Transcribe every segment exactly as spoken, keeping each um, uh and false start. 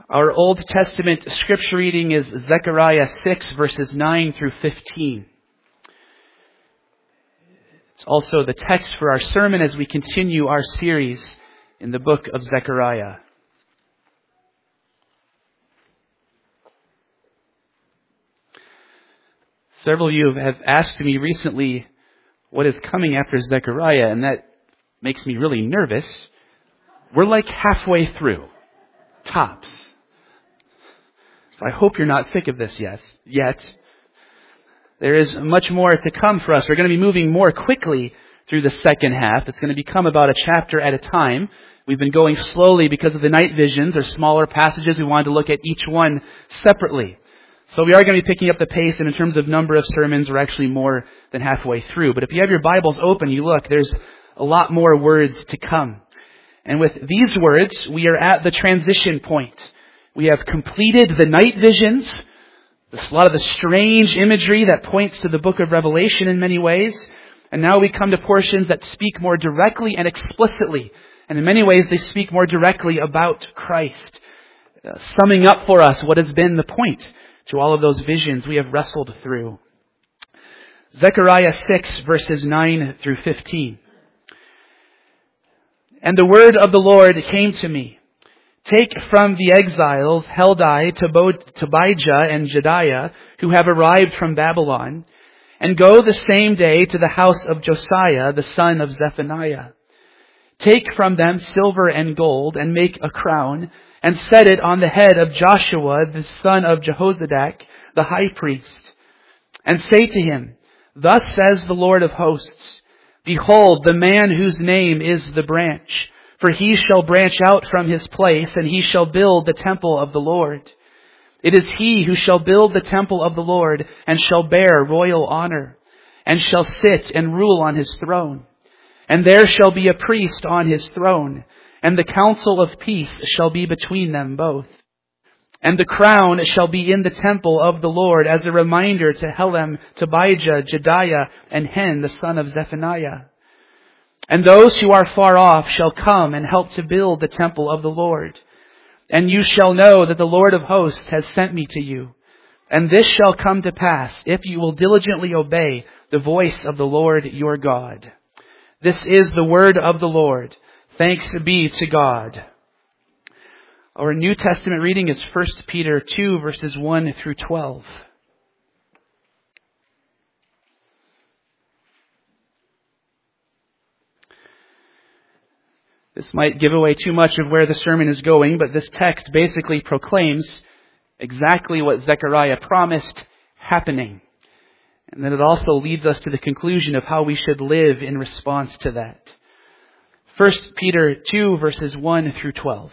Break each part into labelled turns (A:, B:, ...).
A: Our Old Testament scripture reading is Zechariah six, verses nine through fifteen. It's also the text for our sermon as we continue our series in the book of Zechariah. Several of you have asked me recently what is coming after Zechariah, and that makes me really nervous. We're like halfway through, tops. So I hope you're not sick of this yet. Yet. There is much more to come for us. We're going to be moving more quickly through the second half. It's going to become about a chapter at a time. We've been going slowly because of the night visions or smaller passages. We wanted to look at each one separately. So we are going to be picking up the pace, and in terms of number of sermons, we're actually more than halfway through. But if you have your Bibles open, you look, there's a lot more words to come. And with these words, we are at the transition point. We have completed the night visions, a lot of the strange imagery that points to the book of Revelation in many ways. And now we come to portions that speak more directly and explicitly. And in many ways, they speak more directly about Christ, uh, summing up for us what has been the point to all of those visions we have wrestled through. Zechariah six, verses nine through fifteen. And the word of the Lord came to me. Take from the exiles Heldai, Tobijah, and Jedaiah, who have arrived from Babylon, and go the same day to the house of Josiah, the son of Zephaniah. Take from them silver and gold, and make a crown, and set it on the head of Joshua, the son of Jehozadak, the high priest. And say to him, Thus says the Lord of hosts, Behold, the man whose name is the branch, for he shall branch out from his place, and he shall build the temple of the Lord. It is he who shall build the temple of the Lord, and shall bear royal honor, and shall sit and rule on his throne. And there shall be a priest on his throne, and the council of peace shall be between them both. And the crown shall be in the temple of the Lord as a reminder to Helem, Tobijah, Jedaiah, and Hen, the son of Zephaniah. And those who are far off shall come and help to build the temple of the Lord. And you shall know that the Lord of hosts has sent me to you. And this shall come to pass if you will diligently obey the voice of the Lord your God. This is the word of the Lord. Thanks be to God. Our New Testament reading is First Peter two, verses one through twelve. This might give away too much of where the sermon is going, but this text basically proclaims exactly what Zechariah promised happening. And then it also leads us to the conclusion of how we should live in response to that. First Peter two, verses one through twelve.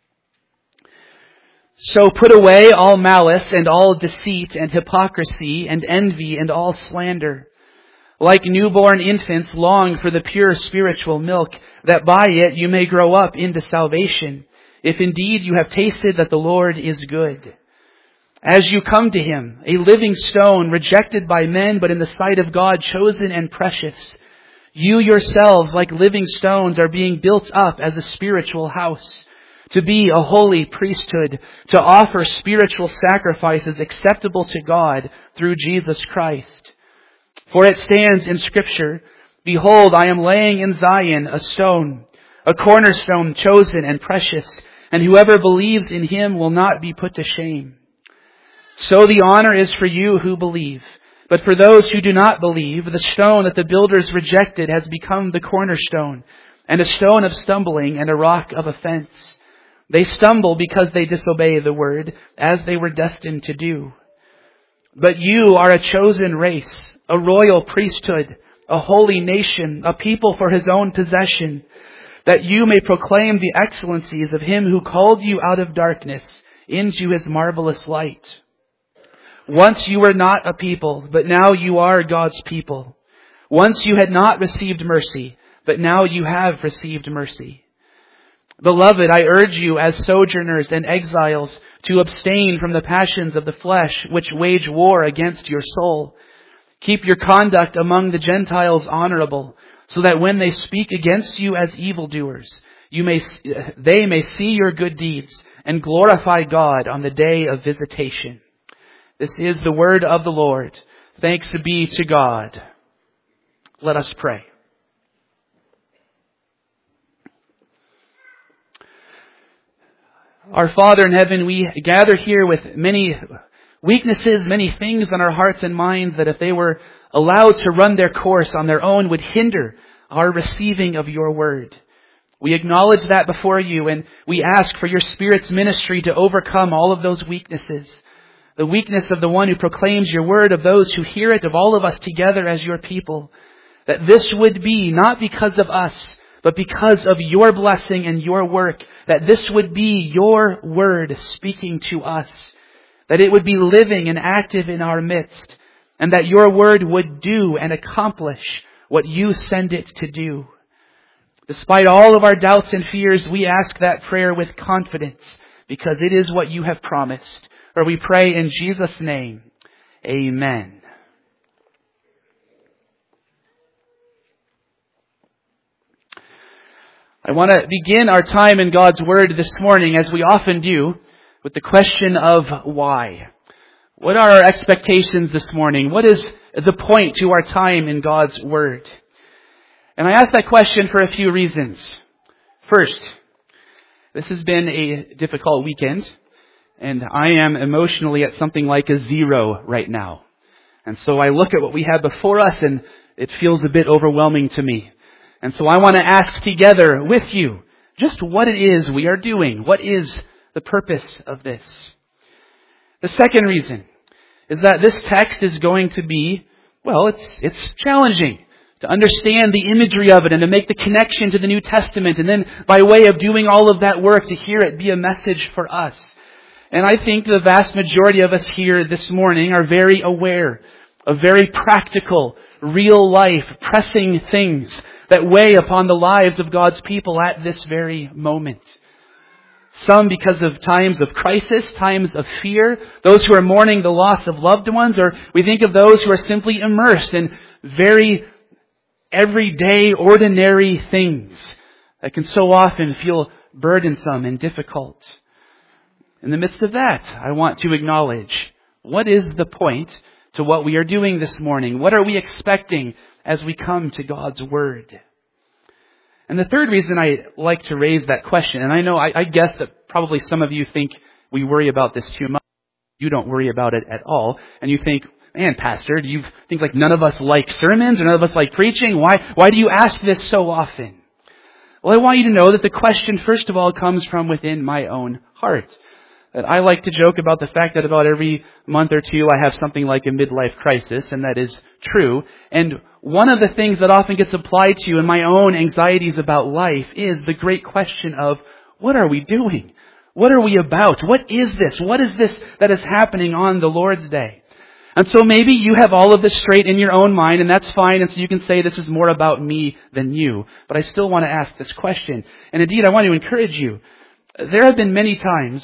A: So put away all malice and all deceit and hypocrisy and envy and all slander. Like newborn infants, long for the pure spiritual milk, that by it you may grow up into salvation, if indeed you have tasted that the Lord is good. As you come to Him, a living stone, rejected by men, but in the sight of God, chosen and precious, you yourselves, like living stones, are being built up as a spiritual house, to be a holy priesthood, to offer spiritual sacrifices acceptable to God through Jesus Christ. For it stands in Scripture, Behold, I am laying in Zion a stone, a cornerstone chosen and precious, and whoever believes in Him will not be put to shame. So the honor is for you who believe. But for those who do not believe, the stone that the builders rejected has become the cornerstone, and a stone of stumbling and a rock of offense. They stumble because they disobey the word, as they were destined to do. But you are a chosen race, a royal priesthood, a holy nation, a people for His own possession, that you may proclaim the excellencies of Him who called you out of darkness into His marvelous light. Once you were not a people, but now you are God's people. Once you had not received mercy, but now you have received mercy. Beloved, I urge you as sojourners and exiles to abstain from the passions of the flesh which wage war against your soul. Keep your conduct among the Gentiles honorable, so that when they speak against you as evildoers, you may they may see your good deeds and glorify God on the day of visitation. This is the word of the Lord. Thanks be to God. Let us pray. Our Father in heaven, we gather here with many weaknesses, many things on our hearts and minds that if they were allowed to run their course on their own would hinder our receiving of your word. We acknowledge that before you, and we ask for your Spirit's ministry to overcome all of those weaknesses. The weakness of the one who proclaims your word, of those who hear it, of all of us together as your people. That this would be not because of us, but because of your blessing and your work, that this would be your word speaking to us, that it would be living and active in our midst, and that your word would do and accomplish what you send it to do. Despite all of our doubts and fears, we ask that prayer with confidence, because it is what you have promised. For we pray in Jesus' name, amen. I want to begin our time in God's Word this morning, as we often do, with the question of why. What are our expectations this morning? What is the point to our time in God's Word? And I ask that question for a few reasons. First, this has been a difficult weekend, and I am emotionally at something like a zero right now. And so I look at what we have before us, and it feels a bit overwhelming to me. And so I want to ask together with you just what it is we are doing. What is the purpose of this? The second reason is that this text is going to be, well, it's it's challenging to understand the imagery of it and to make the connection to the New Testament, and then by way of doing all of that work to hear it be a message for us. And I think the vast majority of us here this morning are very aware of very practical, real life, pressing things that weigh upon the lives of God's people at this very moment. Some because of times of crisis, times of fear, those who are mourning the loss of loved ones, or we think of those who are simply immersed in very everyday, ordinary things that can so often feel burdensome and difficult. In the midst of that, I want to acknowledge, what is the point to what we are doing this morning? What are we expecting as we come to God's Word? And the third reason I like to raise that question, and I know, I, I guess that probably some of you think we worry about this too much. You don't worry about it at all. And you think, man, Pastor, do you think like none of us like sermons or none of us like preaching? Why, why do you ask this so often? Well, I want you to know that the question, first of all, comes from within my own heart. That I like to joke about the fact that about every month or two I have something like a midlife crisis, and that is true. And one of the things that often gets applied to in my own anxieties about life is the great question of, what are we doing? What are we about? What is this? What is this that is happening on the Lord's Day? And so maybe you have all of this straight in your own mind, and that's fine, and so you can say this is more about me than you. But I still want to ask this question. And indeed, I want to encourage you. There have been many times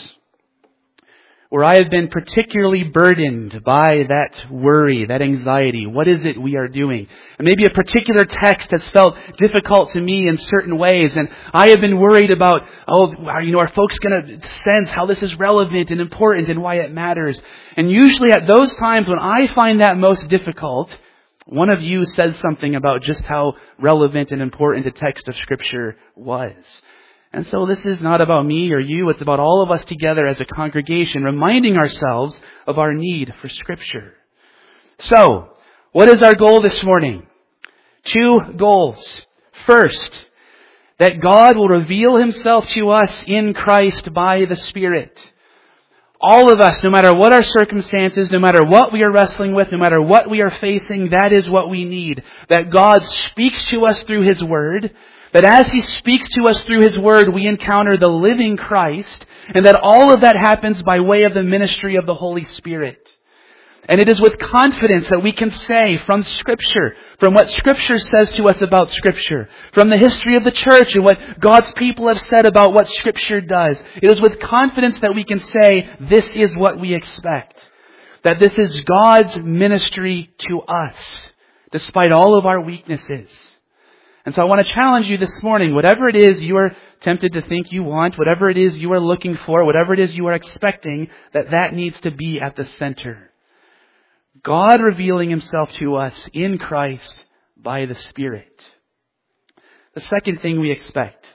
A: where I have been particularly burdened by that worry, that anxiety. What is it we are doing? And maybe a particular text has felt difficult to me in certain ways, and I have been worried about, oh, you know, are folks going to sense how this is relevant and important and why it matters? And usually at those times when I find that most difficult, one of you says something about just how relevant and important a text of Scripture was. And so this is not about me or you, it's about all of us together as a congregation, reminding ourselves of our need for Scripture. So, what is our goal this morning? Two goals. First, that God will reveal Himself to us in Christ by the Spirit. All of us, no matter what our circumstances, no matter what we are wrestling with, no matter what we are facing, that is what we need. That God speaks to us through His Word. That as He speaks to us through His Word, we encounter the living Christ, and that all of that happens by way of the ministry of the Holy Spirit. And it is with confidence that we can say from Scripture, from what Scripture says to us about Scripture, from the history of the church and what God's people have said about what Scripture does, it is with confidence that we can say, this is what we expect. That this is God's ministry to us, despite all of our weaknesses. And so I want to challenge you this morning, whatever it is you are tempted to think you want, whatever it is you are looking for, whatever it is you are expecting, that that needs to be at the center. God revealing Himself to us in Christ by the Spirit. The second thing we expect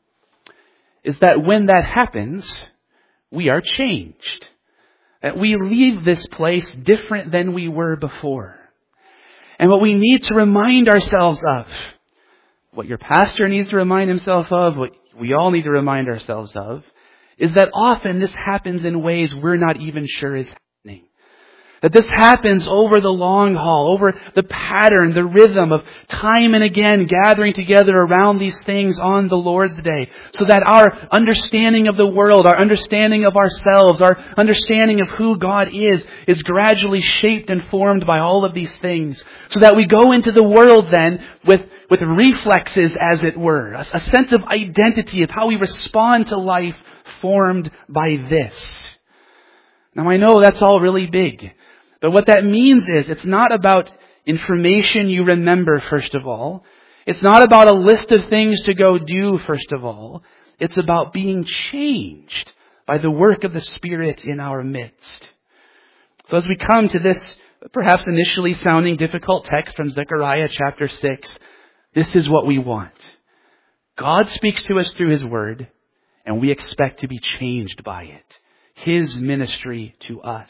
A: is that when that happens, we are changed. That we leave this place different than we were before. And what we need to remind ourselves of, what your pastor needs to remind himself of, what we all need to remind ourselves of, is that often this happens in ways we're not even sure is happening. That this happens over the long haul, over the pattern, the rhythm of time and again gathering together around these things on the Lord's Day. So that our understanding of the world, our understanding of ourselves, our understanding of who God is, is gradually shaped and formed by all of these things. So that we go into the world then with, with reflexes, as it were. A, a sense of identity, of how we respond to life formed by this. Now I know that's all really big. But what that means is it's not about information you remember, first of all. It's not about a list of things to go do, first of all. It's about being changed by the work of the Spirit in our midst. So as we come to this perhaps initially sounding difficult text from Zechariah chapter six, this is what we want. God speaks to us through His Word, and we expect to be changed by it. His ministry to us.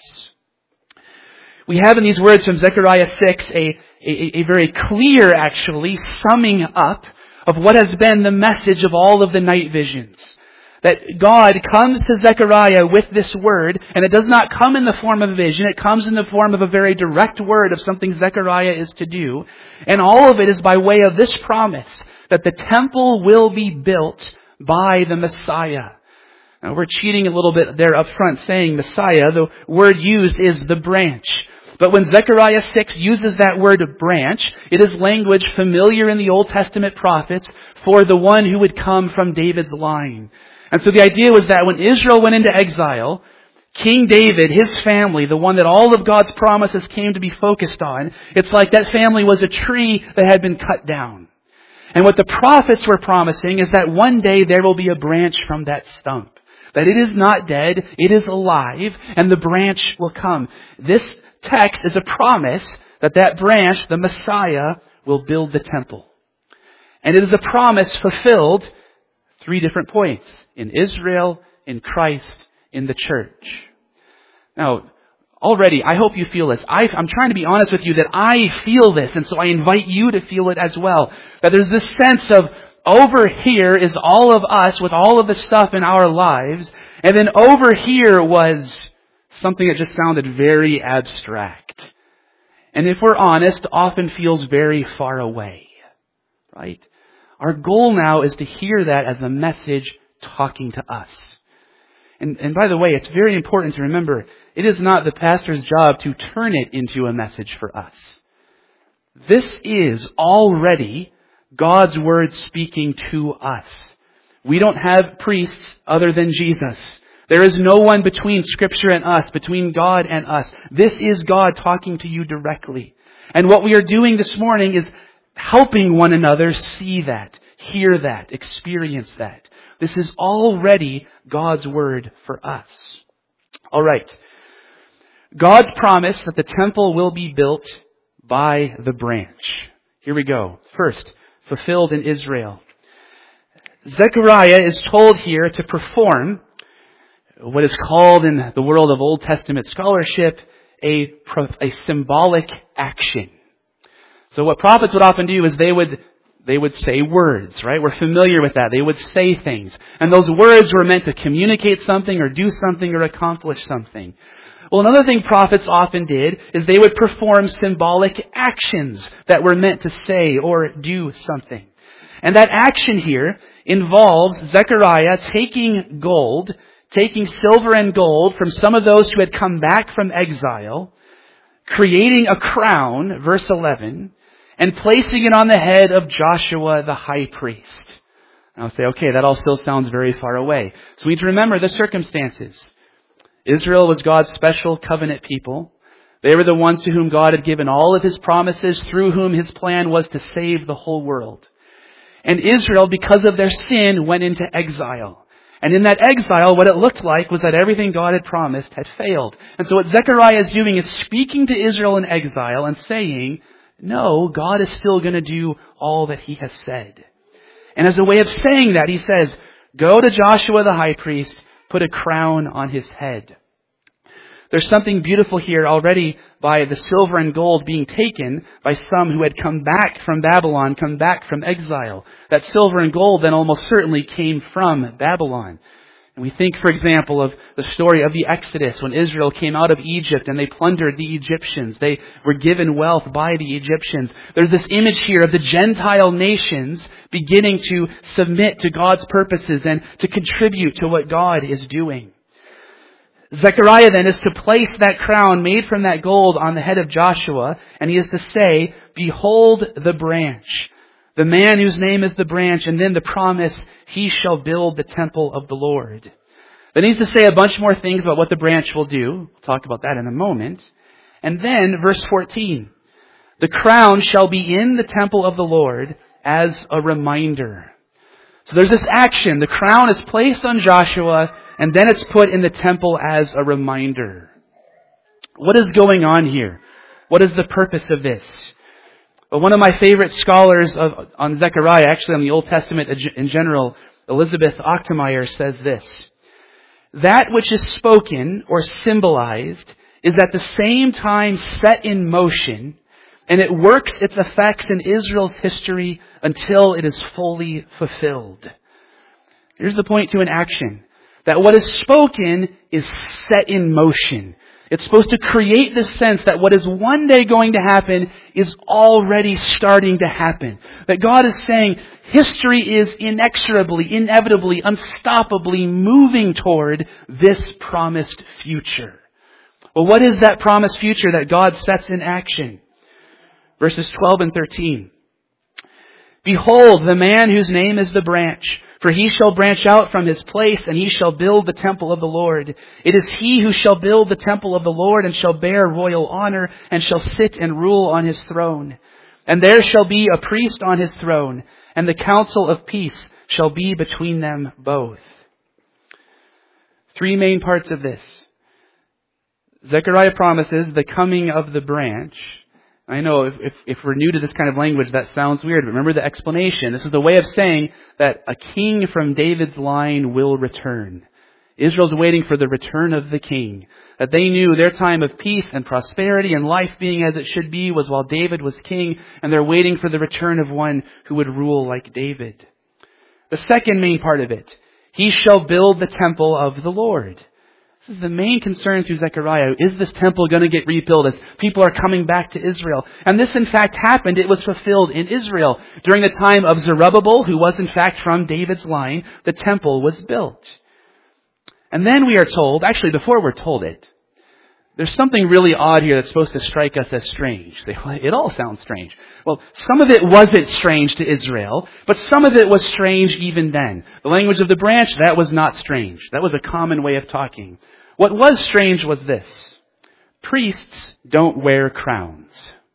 A: We have in these words from Zechariah six a, a, a very clear, actually, summing up of what has been the message of all of the night visions. That God comes to Zechariah with this word, and it does not come in the form of a vision, it comes in the form of a very direct word of something Zechariah is to do. And all of it is by way of this promise that the temple will be built by the Messiah. Now we're cheating a little bit there up front saying Messiah. The word used is the branch. But when Zechariah six uses that word branch, it is language familiar in the Old Testament prophets for the one who would come from David's line. And so the idea was that when Israel went into exile, King David, his family, the one that all of God's promises came to be focused on, it's like that family was a tree that had been cut down. And what the prophets were promising is that one day there will be a branch from that stump. That it is not dead, it is alive, and the branch will come. This text is a promise that that branch, the Messiah, will build the temple. And it is a promise fulfilled three different points. In Israel, in Christ, in the church. Now, already, I hope you feel this. I, I'm trying to be honest with you that I feel this, and so I invite you to feel it as well. That there's this sense of over here is all of us with all of the stuff in our lives, and then over here was something that just sounded very abstract. And if we're honest, often feels very far away. Right? Our goal now is to hear that as a message talking to us. And, and by the way, it's very important to remember, it is not the pastor's job to turn it into a message for us. This is already God's Word speaking to us. We don't have priests other than Jesus. There is no one between Scripture and us, between God and us. This is God talking to you directly. And what we are doing this morning is helping one another see that, hear that, experience that. This is already God's Word for us. All right. God's promise that the temple will be built by the branch. Here we go. First, fulfilled in Israel. Zechariah is told here to perform what is called in the world of Old Testament scholarship a, a symbolic action. So what prophets would often do is they would they would say words, right? We're familiar with that. They would say things. And those words were meant to communicate something or do something or accomplish something. Well, another thing prophets often did is they would perform symbolic actions that were meant to say or do something. And that action here involves Zechariah taking gold, taking silver and gold from some of those who had come back from exile, creating a crown, verse eleven, and placing it on the head of Joshua the high priest. And I'll say, okay, that all still sounds very far away. So we need to remember the circumstances. Israel was God's special covenant people. They were the ones to whom God had given all of His promises, through whom His plan was to save the whole world. And Israel, because of their sin, went into exile. And in that exile, what it looked like was that everything God had promised had failed. And so what Zechariah is doing is speaking to Israel in exile and saying, no, God is still going to do all that He has said. And as a way of saying that, He says, go to Joshua the high priest, put a crown on his head. There's something beautiful here already by the silver and gold being taken by some who had come back from Babylon, come back from exile. That silver and gold then almost certainly came from Babylon. And we think, for example, of the story of the Exodus when Israel came out of Egypt and they plundered the Egyptians. They were given wealth by the Egyptians. There's this image here of the Gentile nations beginning to submit to God's purposes and to contribute to what God is doing. Zechariah then is to place that crown made from that gold on the head of Joshua, and he is to say, behold the branch, the man whose name is the branch, and then the promise, he shall build the temple of the Lord. Then he's to say a bunch more things about what the branch will do. We'll talk about that in a moment. And then, verse fourteen, the crown shall be in the temple of the Lord as a reminder. So there's this action. The crown is placed on Joshua, and then it's put in the temple as a reminder. What is going on here? What is the purpose of this? Well, one of my favorite scholars of, on Zechariah, actually on the Old Testament in general, Elizabeth Ochtemeier, says this. That which is spoken or symbolized is at the same time set in motion, and it works its effects in Israel's history until it is fully fulfilled. Here's the point to an action. That what is spoken is set in motion. It's supposed to create this sense that what is one day going to happen is already starting to happen. That God is saying history is inexorably, inevitably, unstoppably moving toward this promised future. Well, what is that promised future that God sets in action? Verses twelve and thirteen. Behold, the man whose name is the branch, for he shall branch out from his place, and he shall build the temple of the Lord. It is he who shall build the temple of the Lord, and shall bear royal honor, and shall sit and rule on his throne. And there shall be a priest on his throne, and the counsel of peace shall be between them both. Three main parts of this. Zechariah promises the coming of the branch. I know if, if, if we're new to this kind of language, that sounds weird. But remember the explanation. This is a way of saying that a king from David's line will return. Israel's waiting for the return of the king. That they knew their time of peace and prosperity and life being as it should be was while David was king. And they're waiting for the return of one who would rule like David. The second main part of it. He shall build the temple of the Lord. This is the main concern through Zechariah. Is this temple going to get rebuilt as people are coming back to Israel? And this in fact happened. It was fulfilled in Israel. During the time of Zerubbabel, who was in fact from David's line, the temple was built. And then we are told, actually before we're told it, there's something really odd here that's supposed to strike us as strange. It all sounds strange. Well, some of it wasn't strange to Israel, but some of it was strange even then. The language of the branch, that was not strange. That was a common way of talking. What was strange was this. Priests don't wear crowns.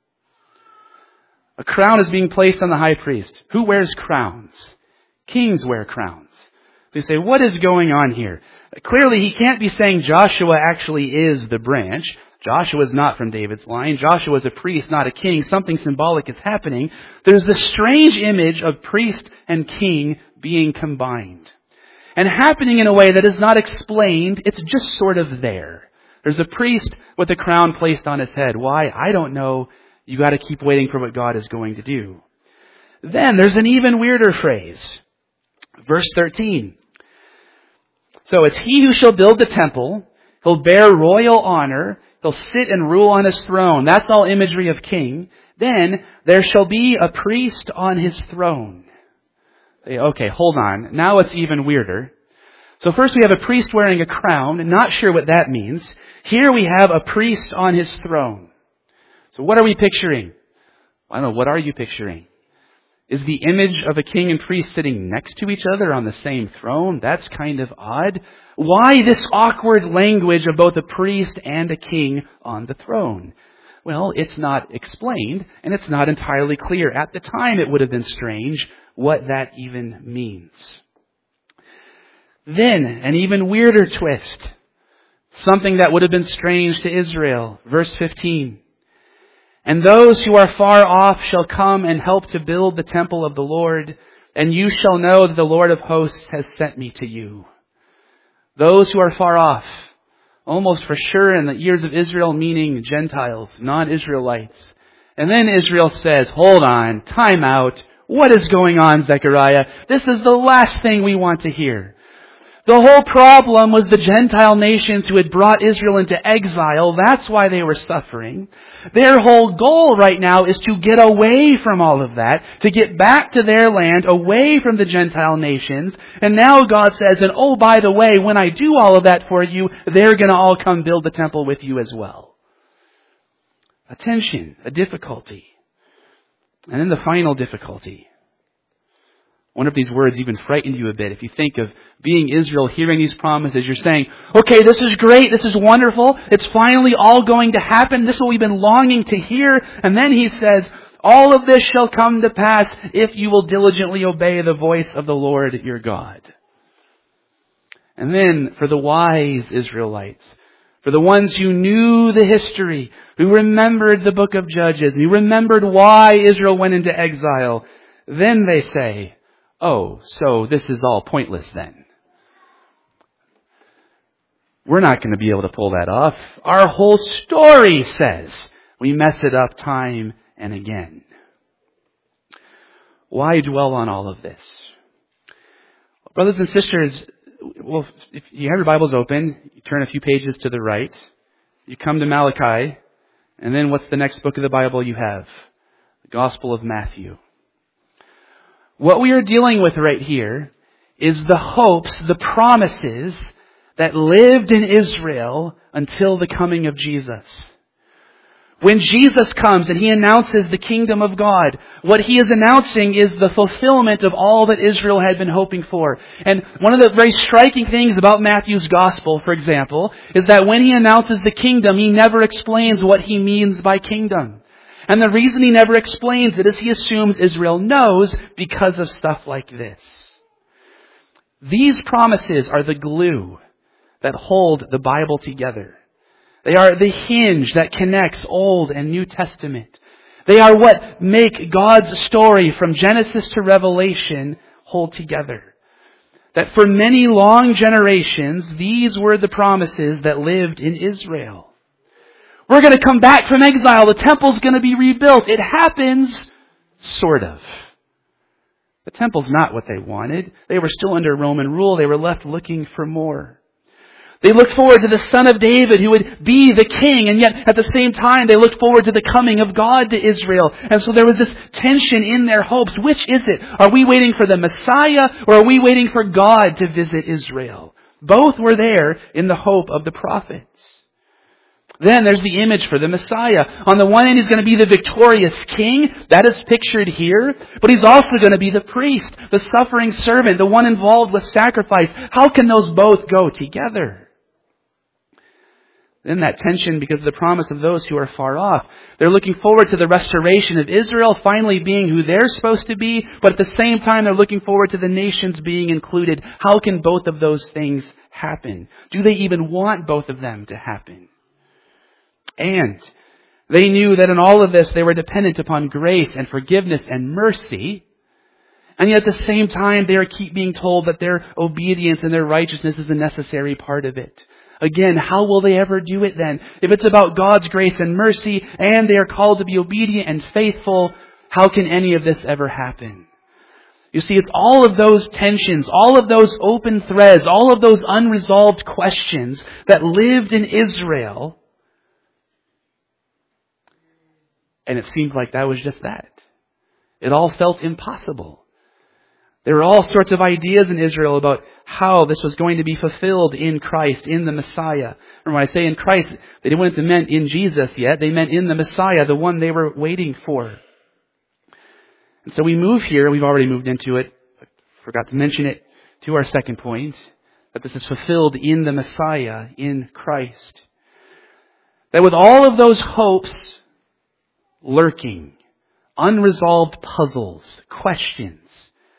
A: A crown is being placed on the high priest. Who wears crowns? Kings wear crowns. They say, what is going on here? Clearly, he can't be saying Joshua actually is the branch. Joshua is not from David's line. Joshua is a priest, not a king. Something symbolic is happening. There's this strange image of priest and king being combined. And happening in a way that is not explained. It's just sort of there. There's a priest with a crown placed on his head. Why? I don't know. You got to keep waiting for what God is going to do. Then there's an even weirder phrase. Verse thirteen. So it's he who shall build the temple. He'll bear royal honor. He'll sit and rule on his throne. That's all imagery of king. Then there shall be a priest on his throne. Okay, hold on. Now it's even weirder. So first we have a priest wearing a crown. Not sure what that means. Here we have a priest on his throne. So what are we picturing? I don't know. What are you picturing? Is the image of a king and priest sitting next to each other on the same throne? That's kind of odd. Why this awkward language of both a priest and a king on the throne? Well, it's not explained, and it's not entirely clear. At the time, it would have been strange. what that even means. Then, an even weirder twist. Something that would have been strange to Israel. Verse fifteen. And those who are far off shall come and help to build the temple of the Lord, and you shall know that the Lord of hosts has sent me to you. Those who are far off, almost for sure in the ears of Israel, meaning Gentiles, non-Israelites. And then Israel says, hold on, time out. What is going on, Zechariah? This is the last thing we want to hear. The whole problem was the Gentile nations who had brought Israel into exile. That's why they were suffering. Their whole goal right now is to get away from all of that, to get back to their land, away from the Gentile nations. And now God says, and oh, by the way, when I do all of that for you, they're going to all come build the temple with you as well. A tension, a difficulty. And then the final difficulty. I wonder if these words even frighten you a bit. If you think of being Israel, hearing these promises, you're saying, okay, this is great, this is wonderful, it's finally all going to happen, this is what we've been longing to hear. And then he says, all of this shall come to pass if you will diligently obey the voice of the Lord your God. And then for the wise Israelites, for the ones who knew the history, who remembered the book of Judges, who remembered why Israel went into exile, then they say, oh, so this is all pointless then. We're not going to be able to pull that off. Our whole story says we mess it up time and again. Why dwell on all of this? Brothers and sisters, well, if you have your Bibles open, you turn a few pages to the right, you come to Malachi, and then what's the next book of the Bible you have? The Gospel of Matthew. What we are dealing with right here is the hopes, the promises that lived in Israel until the coming of Jesus. When Jesus comes and He announces the kingdom of God, what He is announcing is the fulfillment of all that Israel had been hoping for. And one of the very striking things about Matthew's gospel, for example, is that when He announces the kingdom, He never explains what He means by kingdom. And the reason He never explains it is He assumes Israel knows because of stuff like this. These promises are the glue that hold the Bible together. They are the hinge that connects Old and New Testament. They are what make God's story from Genesis to Revelation hold together. That for many long generations, these were the promises that lived in Israel. We're going to come back from exile. The temple's going to be rebuilt. It happens, sort of. The temple's not what they wanted. They were still under Roman rule. They were left looking for more. They looked forward to the Son of David who would be the king, and yet at the same time they looked forward to the coming of God to Israel. And so there was this tension in their hopes. Which is it? Are we waiting for the Messiah, or are we waiting for God to visit Israel? Both were there in the hope of the prophets. Then there's the image for the Messiah. On the one hand, He's going to be the victorious king. That is pictured here. But He's also going to be the priest, the suffering servant, the one involved with sacrifice. How can those both go together? Then that tension because of the promise of those who are far off. They're looking forward to the restoration of Israel finally being who they're supposed to be. But at the same time, they're looking forward to the nations being included. How can both of those things happen? Do they even want both of them to happen? And they knew that in all of this, they were dependent upon grace and forgiveness and mercy. And yet at the same time, they are keep being told that their obedience and their righteousness is a necessary part of it. Again, how will they ever do it then? If it's about God's grace and mercy, and they are called to be obedient and faithful, how can any of this ever happen? You see, it's all of those tensions, all of those open threads, all of those unresolved questions that lived in Israel. And it seemed like that was just that. It all felt impossible. There were all sorts of ideas in Israel about how this was going to be fulfilled in Christ, in the Messiah. And when I say in Christ, they didn't want it meant in Jesus yet. They meant in the Messiah, the one they were waiting for. And so we move here. We've already moved into it. I forgot to mention it to our second point, that this is fulfilled in the Messiah, in Christ. That with all of those hopes lurking, unresolved puzzles, questions,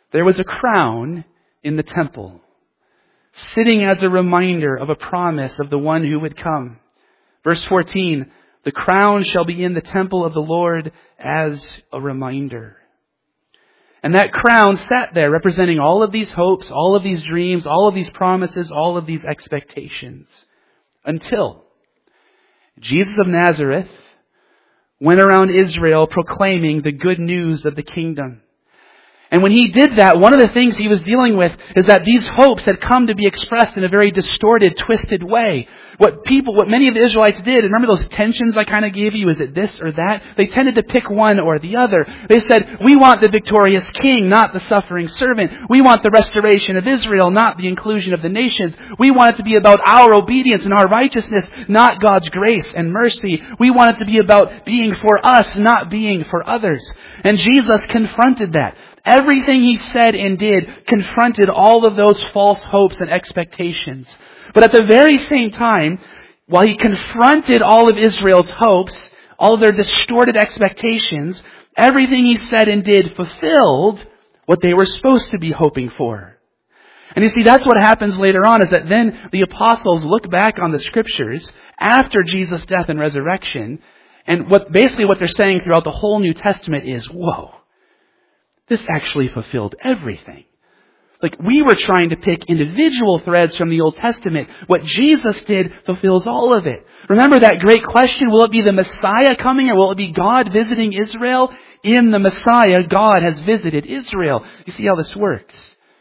A: there was a crown in the temple, sitting as a reminder of a promise of the one who would come. Verse fourteen, the crown shall be in the temple of the Lord as a reminder. And that crown sat there representing all of these hopes, all of these dreams, all of these promises, all of these expectations. Until Jesus of Nazareth went around Israel proclaiming the good news of the kingdom. And when he did that, one of the things he was dealing with is that these hopes had come to be expressed in a very distorted, twisted way. What people, what many of the Israelites did, and remember those tensions I kind of gave you, is it this or that? They tended to pick one or the other. They said, we want the victorious king, not the suffering servant. We want the restoration of Israel, not the inclusion of the nations. We want it to be about our obedience and our righteousness, not God's grace and mercy. We want it to be about being for us, not being for others. And Jesus confronted that. Everything he said and did confronted all of those false hopes and expectations. But at the very same time, while he confronted all of Israel's hopes, all of their distorted expectations, everything he said and did fulfilled what they were supposed to be hoping for. And you see, that's what happens later on, is that then the apostles look back on the scriptures after Jesus' death and resurrection, and what basically what they're saying throughout the whole New Testament is, whoa, this actually fulfilled everything. Like, we were trying to pick individual threads from the Old Testament. What Jesus did fulfills all of it. Remember that great question, will it be the Messiah coming or will it be God visiting Israel? In the Messiah, God has visited Israel. You see how this works.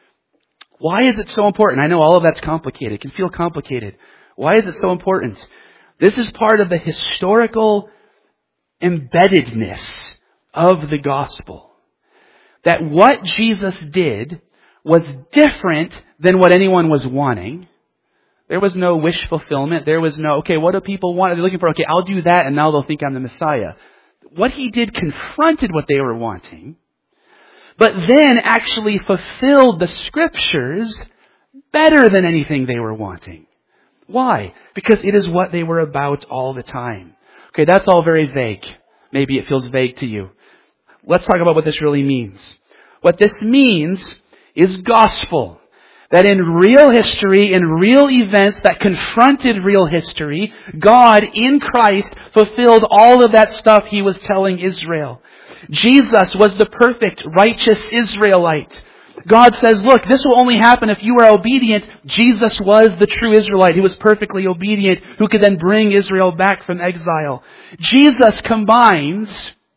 A: Why is it so important? I know all of that's complicated. It can feel complicated. Why is it so important? This is part of the historical embeddedness of the gospel. That what Jesus did was different than what anyone was wanting. There was no wish fulfillment. There was no, okay, what do people want? They're looking for, okay, I'll do that and now they'll think I'm the Messiah. What he did confronted what they were wanting, but then actually fulfilled the scriptures better than anything they were wanting. Why? Because it is what they were about all the time. Okay, that's all very vague. Maybe it feels vague to you. Let's talk about what this really means. What this means is gospel. That in real history, in real events that confronted real history, God in Christ fulfilled all of that stuff he was telling Israel. Jesus was the perfect, righteous Israelite. God says, look, this will only happen if you are obedient. Jesus was the true Israelite. He was perfectly obedient, who could then bring Israel back from exile. Jesus combines,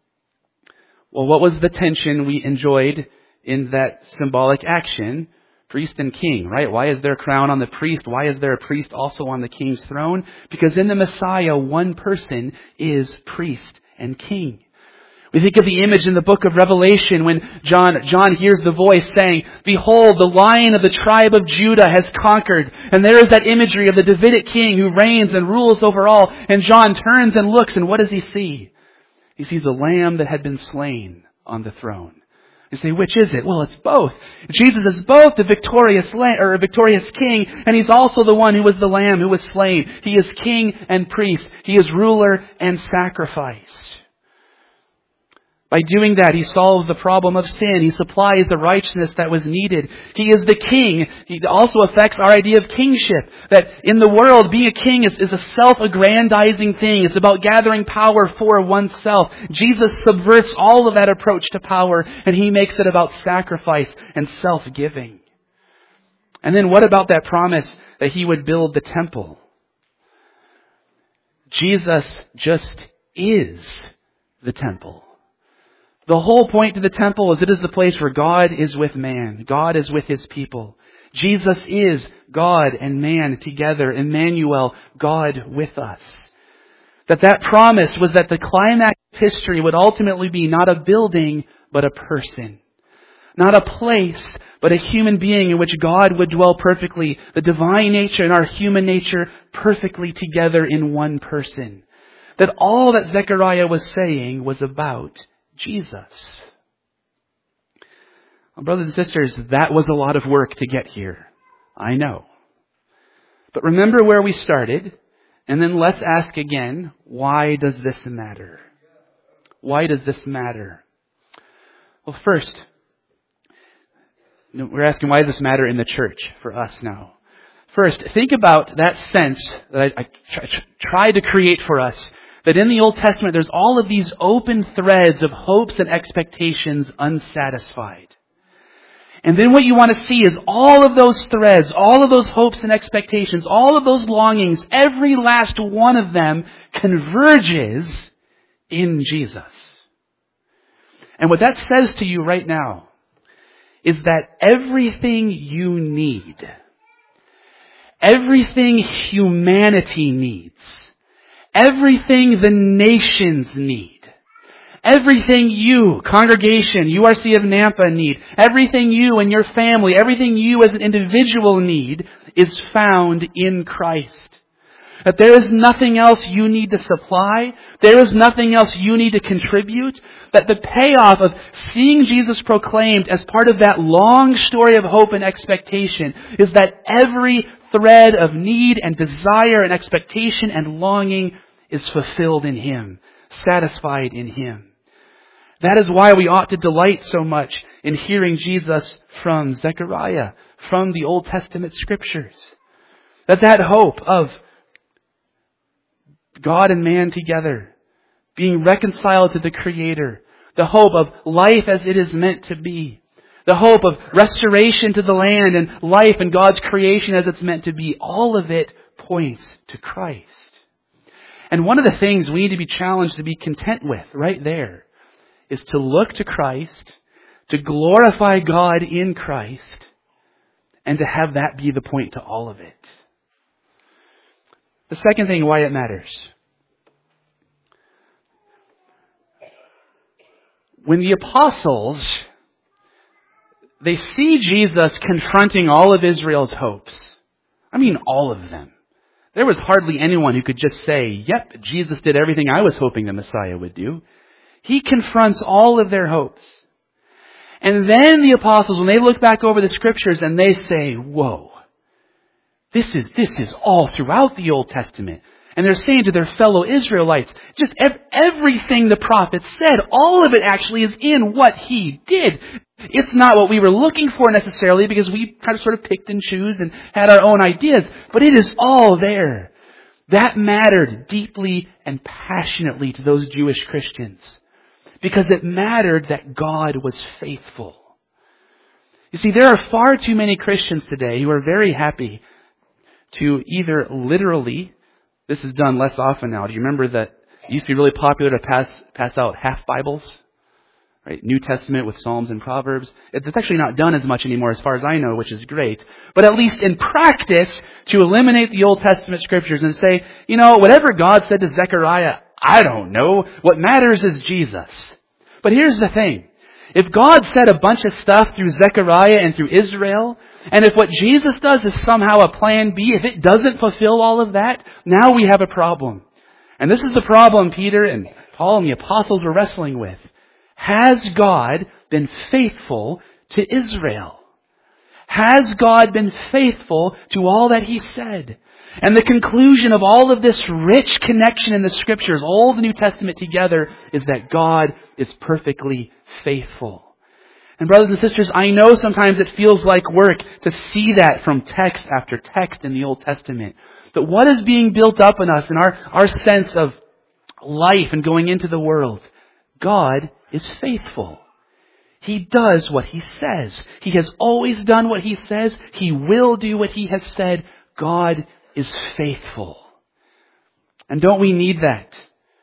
A: well, what was the tension we enjoyed in that symbolic action? Priest and king, right? Why is there a crown on the priest? Why is there a priest also on the king's throne? Because in the Messiah, one person is priest and king. We think of the image in the book of Revelation when John, John hears the voice saying, behold, the Lion of the tribe of Judah has conquered. And there is that imagery of the Davidic king who reigns and rules over all. And John turns and looks, and what does he see? He sees a lamb that had been slain on the throne. You say, which is it? Well, it's both. Jesus is both the victorious lamb, or victorious king, and he's also the one who was the lamb who was slain. He is king and priest. He is ruler and sacrifice. By doing that, he solves the problem of sin. He supplies the righteousness that was needed. He is the king. He also affects our idea of kingship. That in the world, being a king is, is a self-aggrandizing thing. It's about gathering power for oneself. Jesus subverts all of that approach to power, and he makes it about sacrifice and self-giving. And then what about that promise that he would build the temple? Jesus just is the temple. The whole point to the temple is it is the place where God is with man. God is with his people. Jesus is God and man together. Emmanuel, God with us. That that promise was that the climax of history would ultimately be not a building, but a person. Not a place, but a human being in which God would dwell perfectly. The divine nature and our human nature perfectly together in one person. That all that Zechariah was saying was about Jesus. Well, brothers and sisters, that was a lot of work to get here. I know. But remember where we started, and then let's ask again, why does this matter? Why does this matter? Well, first, We're asking, why does this matter in the church for us now? First, think about that sense that I, I try, try to create for us, that in the Old Testament there's all of these open threads of hopes and expectations unsatisfied. And then what you want to see is all of those threads, all of those hopes and expectations, all of those longings, every last one of them converges in Jesus. And what that says to you right now is that everything you need, everything humanity needs, everything the nations need, everything you, congregation, U R C of Nampa need, everything you and your family, everything you as an individual need is found in Christ. That there is nothing else you need to supply. There is nothing else you need to contribute. That the payoff of seeing Jesus proclaimed as part of that long story of hope and expectation is that every thread of need and desire and expectation and longing is fulfilled in Him, satisfied in Him. That is why we ought to delight so much in hearing Jesus from Zechariah, from the Old Testament Scriptures. That that hope of God and man together, being reconciled to the Creator, the hope of life as it is meant to be, the hope of restoration to the land and life and God's creation as it's meant to be, all of it points to Christ. And one of the things we need to be challenged to be content with right there is to look to Christ, to glorify God in Christ, and to have that be the point to all of it. The second thing, why it matters. When the apostles, they see Jesus confronting all of Israel's hopes. I mean, all of them. There was hardly anyone who could just say, yep, Jesus did everything I was hoping the Messiah would do. He confronts all of their hopes. And then the apostles, when they look back over the Scriptures and they say, whoa, This is, this is all throughout the Old Testament. And they're saying to their fellow Israelites, just ev- everything the prophets said, all of it actually is in what He did. It's not what we were looking for necessarily because we kind of sort of picked and chose and had our own ideas, but it is all there. That mattered deeply and passionately to those Jewish Christians because it mattered that God was faithful. You see, there are far too many Christians today who are very happy to either literally, this is done less often now. Do you remember that it used to be really popular to pass pass out half Bibles? Right? New Testament with Psalms and Proverbs. It's actually not done as much anymore as far as I know, which is great. But at least in practice, to eliminate the Old Testament Scriptures and say, you know, whatever God said to Zechariah, I don't know. What matters is Jesus. But here's the thing. If God said a bunch of stuff through Zechariah and through Israel, and if what Jesus does is somehow a plan B, if it doesn't fulfill all of that, now we have a problem. And this is the problem Peter and Paul and the apostles were wrestling with. Has God been faithful to Israel? Has God been faithful to all that He said? And the conclusion of all of this rich connection in the Scriptures, all the New Testament together, is that God is perfectly faithful. And brothers and sisters, I know sometimes it feels like work to see that from text after text in the Old Testament. But what is being built up in us in our, our sense of life and going into the world? God is faithful. He does what He says. He has always done what He says. He will do what He has said. God is faithful. And don't we need that?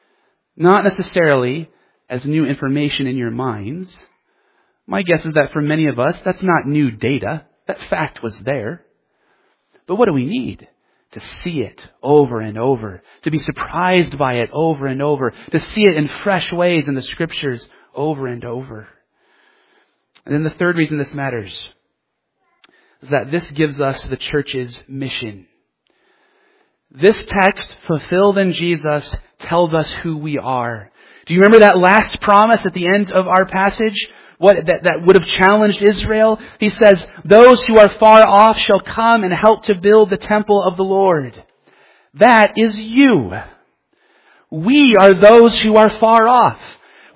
A: Not necessarily as new information in your minds. My guess is that for many of us, that's not new data. That fact was there. But what do we need? To see it over and over. To be surprised by it over and over. To see it in fresh ways in the Scriptures over and over. And then the third reason this matters is that this gives us the church's mission. This text, fulfilled in Jesus, tells us who we are. Do you remember that last promise at the end of our passage? What that, that would have challenged Israel? He says, those who are far off shall come and help to build the temple of the Lord. That is you. We are those who are far off.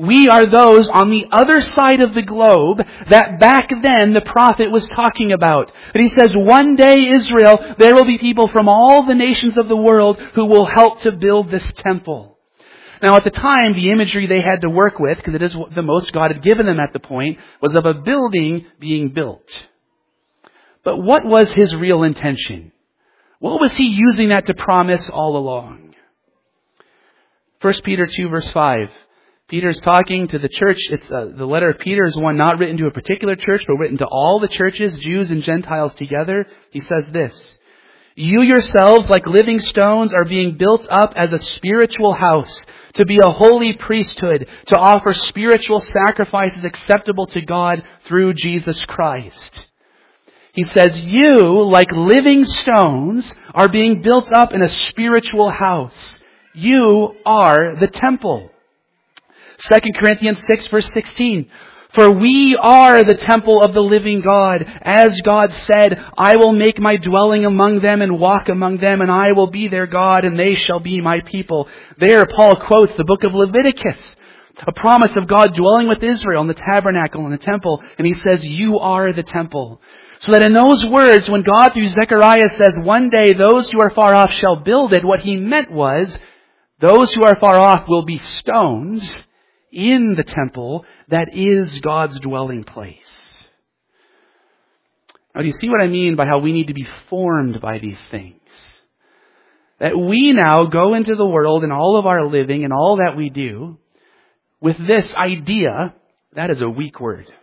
A: We are those on the other side of the globe that back then the prophet was talking about. But he says, one day, Israel, there will be people from all the nations of the world who will help to build this temple. Now at the time, the imagery they had to work with, because it is the most God had given them at the point, was of a building being built. But what was his real intention? What was he using that to promise all along? First Peter two verse five. Peter's talking to the church. It's uh, the letter of Peter is one not written to a particular church, but written to all the churches, Jews and Gentiles together. He says this, you yourselves, like living stones, are being built up as a spiritual house, to be a holy priesthood, to offer spiritual sacrifices acceptable to God through Jesus Christ. He says, you, like living stones, are being built up in a spiritual house. You are the temple. Second Corinthians six verse sixteen. For we are the temple of the living God. As God said, I will make my dwelling among them and walk among them, and I will be their God, and they shall be my people. There, Paul quotes the book of Leviticus, a promise of God dwelling with Israel in the tabernacle and the temple. And he says, you are the temple. So that in those words, when God through Zechariah says, one day those who are far off shall build it, what he meant was, those who are far off will be stones in the temple that is God's dwelling place. Now, do you see what I mean by how we need to be formed by these things? That we now go into the world in all of our living and all that we do with this idea, that is a weak word,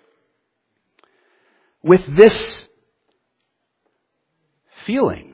A: with this feeling,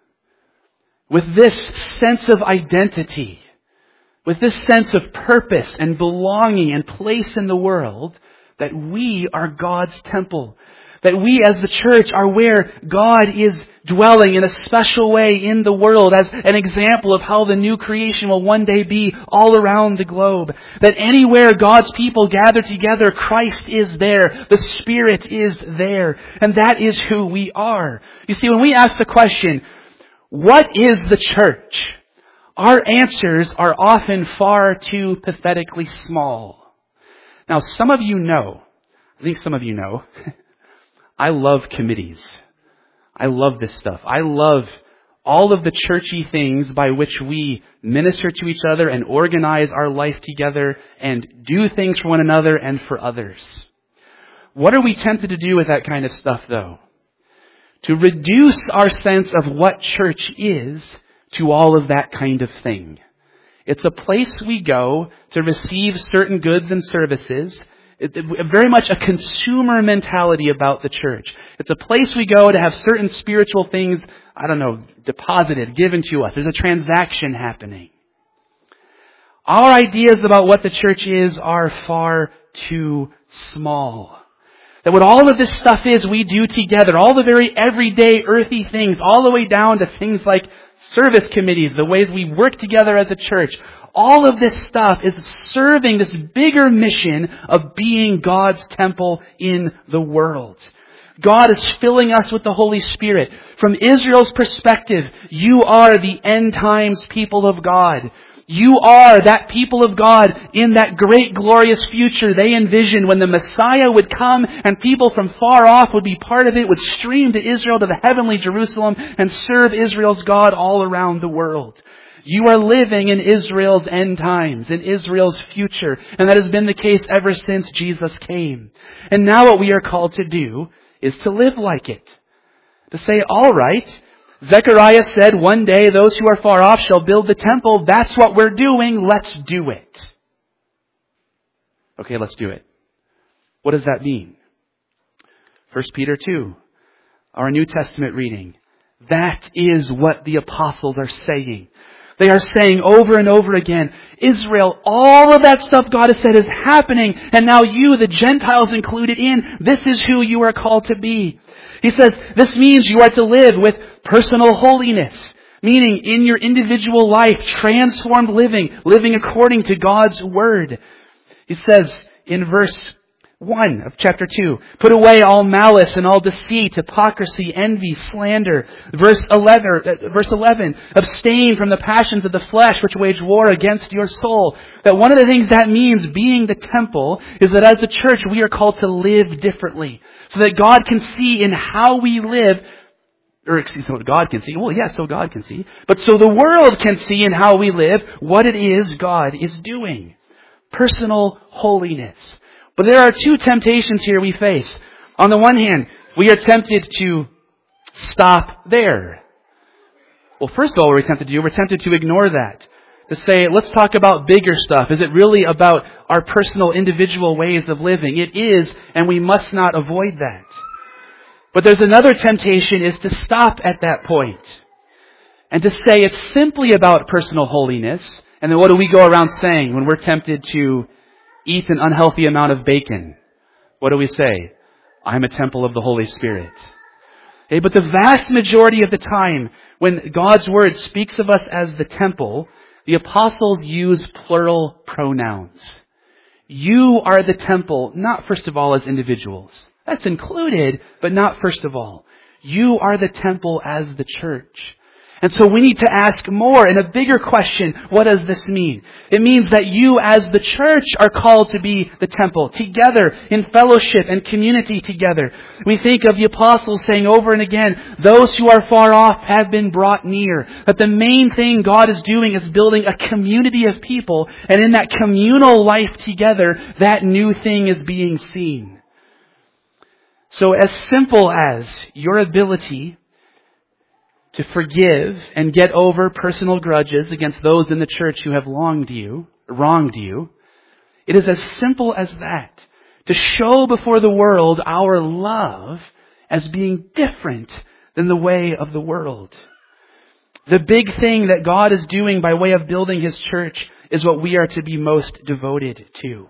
A: with this sense of identity, with this sense of purpose and belonging and place in the world, that we are God's temple. That we as the church are where God is dwelling in a special way in the world as an example of how the new creation will one day be all around the globe. That anywhere God's people gather together, Christ is there. The Spirit is there. And that is who we are. You see, when we ask the question, what is the church? Our answers are often far too pathetically small. Now, some of you know, I think some of you know, I love committees. I love this stuff. I love all of the churchy things by which we minister to each other and organize our life together and do things for one another and for others. What are we tempted to do with that kind of stuff, though? To reduce our sense of what church is to all of that kind of thing. It's a place we go to receive certain goods and services. It, it, very much a consumer mentality about the church. It's a place we go to have certain spiritual things, I don't know, deposited, given to us. There's a transaction happening. Our ideas about what the church is are far too small. That what all of this stuff is we do together, all the very everyday earthy things, all the way down to things like service committees, the ways we work together as a church. All of this stuff is serving this bigger mission of being God's temple in the world. God is filling us with the Holy Spirit. From Israel's perspective, you are the end times people of God. You are that people of God in that great glorious future they envisioned when the Messiah would come and people from far off would be part of it, would stream to Israel, to the heavenly Jerusalem, and serve Israel's God all around the world. You are living in Israel's end times, in Israel's future, and that has been the case ever since Jesus came. And now what we are called to do is to live like it. To say, all right, Zechariah said one day those who are far off shall build the temple. That's what we're doing. Let's do it. Okay, let's do it. What does that mean? First Peter two, our New Testament reading. That is what the apostles are saying. They are saying over and over again, Israel, all of that stuff God has said is happening. And now you, the Gentiles included in, this is who you are called to be. He says, this means you are to live with personal holiness. Meaning in your individual life, transformed living, living according to God's Word. He says in verse one of chapter two. Put away all malice and all deceit, hypocrisy, envy, slander. Verse eleven, uh, verse eleven, abstain from the passions of the flesh which wage war against your soul. That one of the things that means, being the temple, is that as the church we are called to live differently. So that God can see in how we live, or excuse me, what God can see. Well, yes, so God can see. But so the world can see in how we live what it is God is doing. Personal holiness. But there are two temptations here we face. On the one hand, we are tempted to stop there. Well, first of all, what we're tempted to do, we're tempted to ignore that. To say, let's talk about bigger stuff. Is it really about our personal, individual ways of living? It is, and we must not avoid that. But there's another temptation, is to stop at that point. And to say it's simply about personal holiness. And then what do we go around saying when we're tempted to eat an unhealthy amount of bacon? What do we say? I'm a temple of the Holy Spirit. Okay, but the vast majority of the time, when God's Word speaks of us as the temple, the apostles use plural pronouns. You are the temple, not first of all as individuals. That's included, but not first of all. You are the temple as the church. And so we need to ask more, and a bigger question, what does this mean? It means that you as the church are called to be the temple, together in fellowship and community together. We think of the apostles saying over and again, those who are far off have been brought near. But the main thing God is doing is building a community of people, and in that communal life together, that new thing is being seen. So as simple as your ability to forgive and get over personal grudges against those in the church who have wronged you, wronged you. It is as simple as that. To show before the world our love as being different than the way of the world. The big thing that God is doing by way of building His church is what we are to be most devoted to.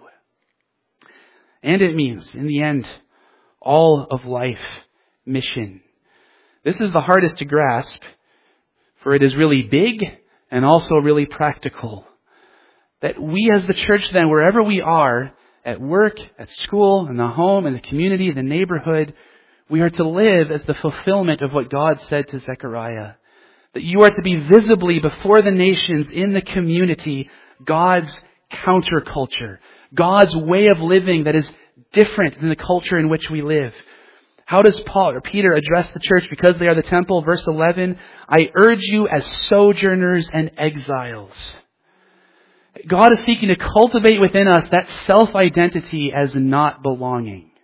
A: And it means, in the end, all of life mission. This is the hardest to grasp, for it is really big and also really practical. That we as the church then, wherever we are, at work, at school, in the home, in the community, the neighborhood, we are to live as the fulfillment of what God said to Zechariah. That you are to be visibly before the nations in the community, God's counterculture, God's way of living that is different than the culture in which we live. How does Paul or Peter address the church because they are the temple? Verse eleven, I urge you as sojourners and exiles. God is seeking to cultivate within us that self-identity as not belonging.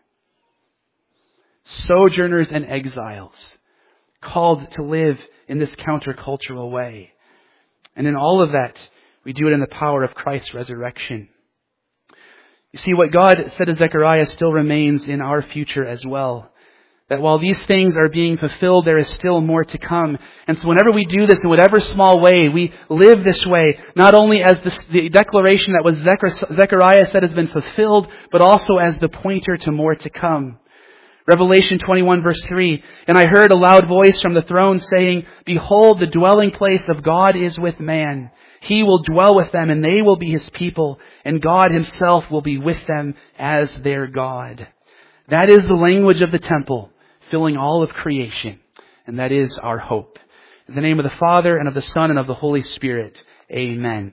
A: Sojourners and exiles, called to live in this countercultural way. And in all of that, we do it in the power of Christ's resurrection. You see, what God said to Zechariah still remains in our future as well. That while these things are being fulfilled, there is still more to come. And so whenever we do this in whatever small way, we live this way, not only as the, the declaration that was Zechariah said has been fulfilled, but also as the pointer to more to come. Revelation twenty-one verse three, and I heard a loud voice from the throne saying, behold, the dwelling place of God is with man. He will dwell with them and they will be His people, and God Himself will be with them as their God. That is the language of the temple, filling all of creation. And that is our hope. In the name of the Father, and of the Son, and of the Holy Spirit. Amen.